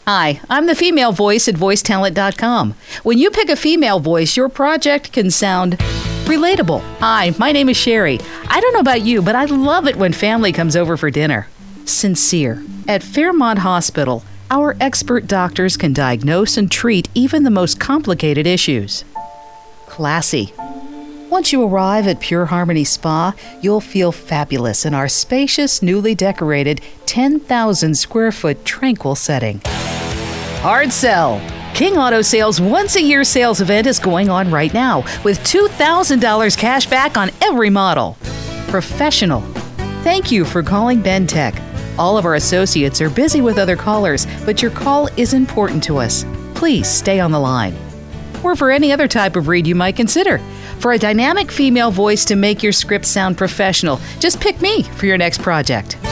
Hi, I'm the female voice at voicetalent.com. When you pick a female voice, your project can sound relatable. Hi, my name is Sherry. I don't know about you, but I love it when family comes over for dinner. Sincere. At Fairmont Hospital, our expert doctors can diagnose and treat even the most complicated issues. Classy. Once you arrive at Pure Harmony Spa, you'll feel fabulous in our spacious, newly decorated 10,000 square foot tranquil setting. Hard sell. King Auto Sales once-a-year sales event is going on right now with $2,000 cash back on every model. Professional. Thank you for calling Bentech. All of our associates are busy with other callers, but your call is important to us. Please stay on the line. Or for any other type of read you might consider. For a dynamic female voice to make your script sound professional, just pick me for your next project.